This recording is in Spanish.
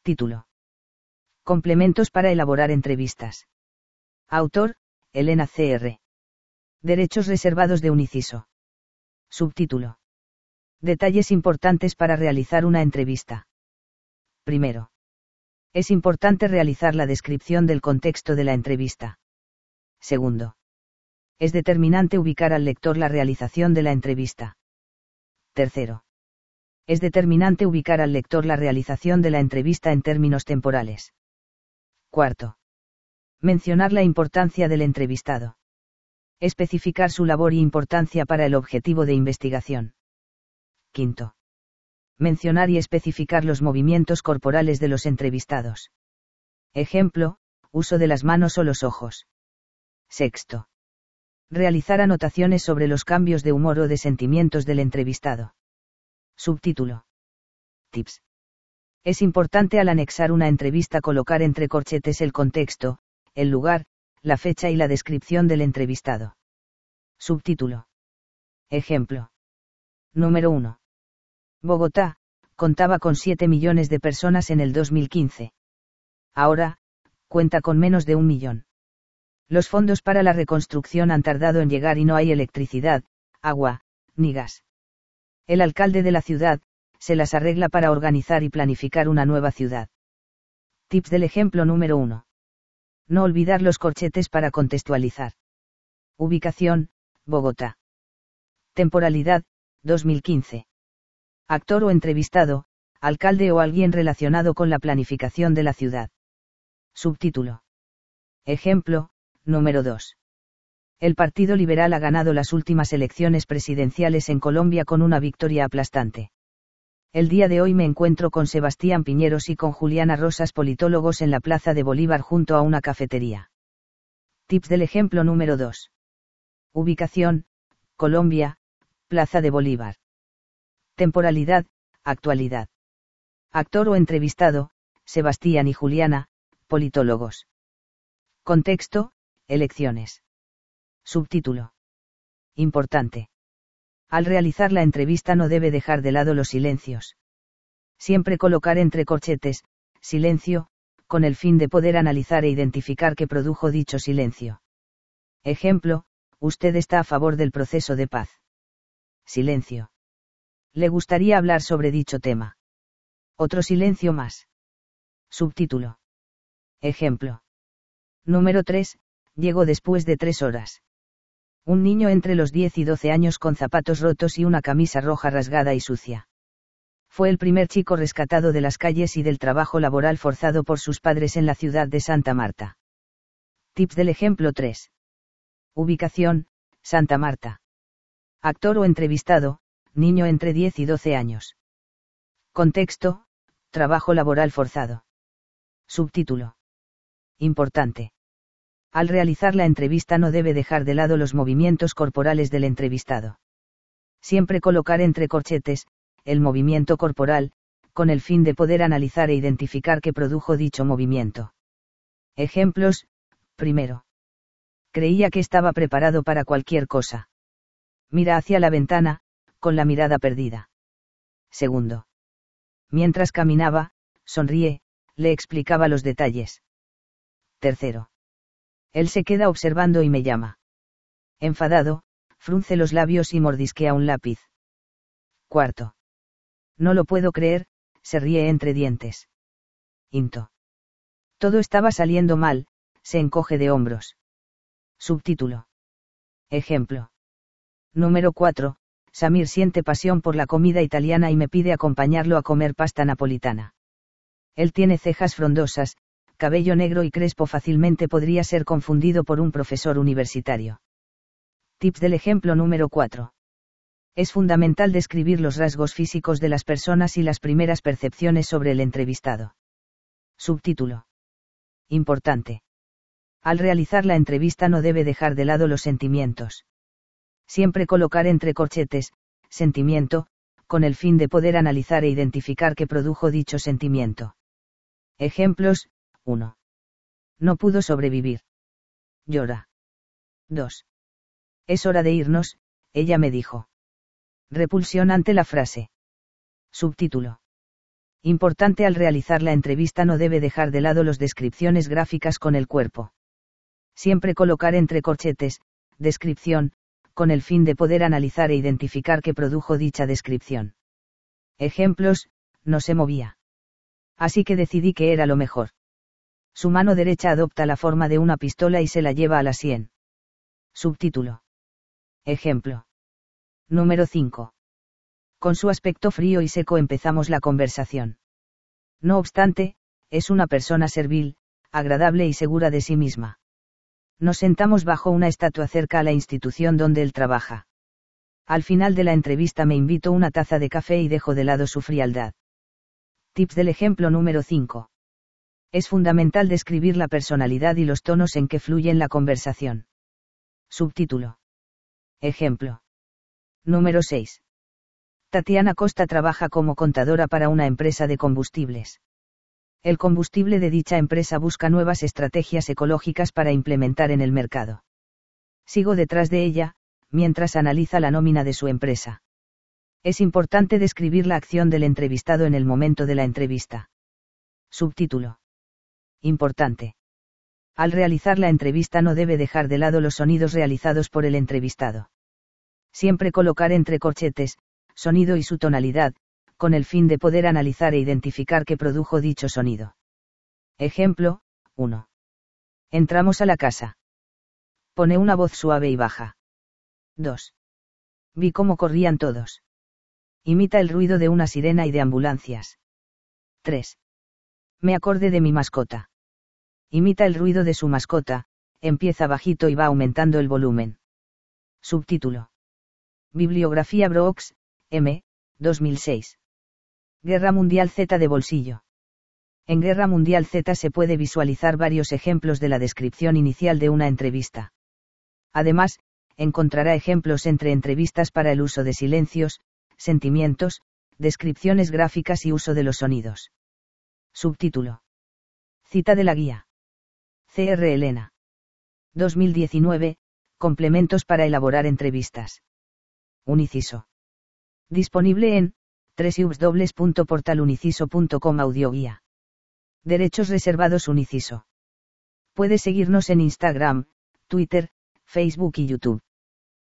Título. Complementos para elaborar entrevistas. Autor, Elena Cr. Derechos reservados de un inciso. Subtítulo. Detalles importantes para realizar una entrevista. Primero. Es importante realizar la descripción del contexto de la entrevista. Segundo. Es determinante ubicar al lector la realización de la entrevista. Tercero. Es determinante ubicar al lector la realización de la entrevista en términos temporales. Cuarto. Mencionar la importancia del entrevistado. Especificar su labor y importancia para el objetivo de investigación. Quinto. Mencionar y especificar los movimientos corporales de los entrevistados. Ejemplo, uso de las manos o los ojos. Sexto. Realizar anotaciones sobre los cambios de humor o de sentimientos del entrevistado. Subtítulo. Tips. Es importante al anexar una entrevista colocar entre corchetes el contexto, el lugar, la fecha y la descripción del entrevistado. Subtítulo. Ejemplo. Número 1. Bogotá, contaba con 7 millones de personas en el 2015. Ahora, cuenta con menos de 1 millón. Los fondos para la reconstrucción han tardado en llegar y no hay electricidad, agua, ni gas. El alcalde de la ciudad, se las arregla para organizar y planificar una nueva ciudad. Tips del ejemplo número 1. No olvidar los corchetes para contextualizar. Ubicación, Bogotá. Temporalidad, 2015. Actor o entrevistado, alcalde o alguien relacionado con la planificación de la ciudad. Subtítulo. Ejemplo, número 2. El Partido Liberal ha ganado las últimas elecciones presidenciales en Colombia con una victoria aplastante. El día de hoy me encuentro con Sebastián Piñeros y con Juliana Rosas, politólogos, en la Plaza de Bolívar junto a una cafetería. Tips del ejemplo número 2. Ubicación, Colombia, Plaza de Bolívar. Temporalidad, actualidad. Actor o entrevistado, Sebastián y Juliana, politólogos. Contexto, elecciones. Subtítulo. Importante. Al realizar la entrevista no debe dejar de lado los silencios. Siempre colocar entre corchetes, silencio, con el fin de poder analizar e identificar qué produjo dicho silencio. Ejemplo, usted está a favor del proceso de paz. Silencio. ¿Le gustaría hablar sobre dicho tema? Otro silencio más. Subtítulo. Ejemplo. Número 3, llegó después de 3 horas. Un niño entre los 10 y 12 años con zapatos rotos y una camisa roja rasgada y sucia. Fue el primer chico rescatado de las calles y del trabajo laboral forzado por sus padres en la ciudad de Santa Marta. Tips del ejemplo 3. Ubicación, Santa Marta. Actor o entrevistado, niño entre 10 y 12 años. Contexto, trabajo laboral forzado. Subtítulo. Importante. Al realizar la entrevista no debe dejar de lado los movimientos corporales del entrevistado. Siempre colocar entre corchetes, el movimiento corporal, con el fin de poder analizar e identificar qué produjo dicho movimiento. Ejemplos, primero. Creía que estaba preparado para cualquier cosa. Mira hacia la ventana, con la mirada perdida. Segundo. Mientras caminaba, sonríe, le explicaba los detalles. Tercero. Él se queda observando y me llama. Enfadado, frunce los labios y mordisquea un lápiz. Cuarto. No lo puedo creer, se ríe entre dientes. Quinto. Todo estaba saliendo mal, se encoge de hombros. Subtítulo. Ejemplo. Número 4. Samir siente pasión por la comida italiana y me pide acompañarlo a comer pasta napolitana. Él tiene cejas frondosas, cabello negro y crespo, fácilmente podría ser confundido por un profesor universitario. Tips del ejemplo número 4. Es fundamental describir los rasgos físicos de las personas y las primeras percepciones sobre el entrevistado. Subtítulo. Importante. Al realizar la entrevista no debe dejar de lado los sentimientos. Siempre colocar entre corchetes, sentimiento, con el fin de poder analizar e identificar qué produjo dicho sentimiento. Ejemplos, 1. No pudo sobrevivir. Llora. 2. Es hora de irnos, ella me dijo. Repulsión ante la frase. Subtítulo. Importante: al realizar la entrevista no debe dejar de lado las descripciones gráficas con el cuerpo. Siempre colocar entre corchetes, descripción, con el fin de poder analizar e identificar qué produjo dicha descripción. Ejemplos: no se movía. Así que decidí que era lo mejor. Su mano derecha adopta la forma de una pistola y se la lleva a la sien. Subtítulo. Ejemplo. Número 5. Con su aspecto frío y seco empezamos la conversación. No obstante, es una persona servil, agradable y segura de sí misma. Nos sentamos bajo una estatua cerca a la institución donde él trabaja. Al final de la entrevista me invito una taza de café y dejo de lado su frialdad. Tips del ejemplo número 5. Es fundamental describir la personalidad y los tonos en que fluye la conversación. Subtítulo. Ejemplo. Número 6. Tatiana Costa trabaja como contadora para una empresa de combustibles. El combustible de dicha empresa busca nuevas estrategias ecológicas para implementar en el mercado. Sigo detrás de ella, mientras analiza la nómina de su empresa. Es importante describir la acción del entrevistado en el momento de la entrevista. Subtítulo. Importante. Al realizar la entrevista no debe dejar de lado los sonidos realizados por el entrevistado. Siempre colocar entre corchetes, sonido y su tonalidad, con el fin de poder analizar e identificar qué produjo dicho sonido. Ejemplo, 1. Entramos a la casa. Pone una voz suave y baja. 2. Vi cómo corrían todos. Imita el ruido de una sirena y de ambulancias. 3. Me acordé de mi mascota. Imita el ruido de su mascota, empieza bajito y va aumentando el volumen. Subtítulo. Bibliografía Brooks, M. 2006. Guerra Mundial Z de bolsillo. En Guerra Mundial Z se puede visualizar varios ejemplos de la descripción inicial de una entrevista. Además, encontrará ejemplos entre entrevistas para el uso de silencios, sentimientos, descripciones gráficas y uso de los sonidos. Subtítulo. Cita de la guía. C.R. Elena. 2019, complementos para elaborar entrevistas. Un inciso. Disponible en www.portaluniciso.com audioguía. Derechos reservados un inciso. Puedes seguirnos en Instagram, Twitter, Facebook y YouTube.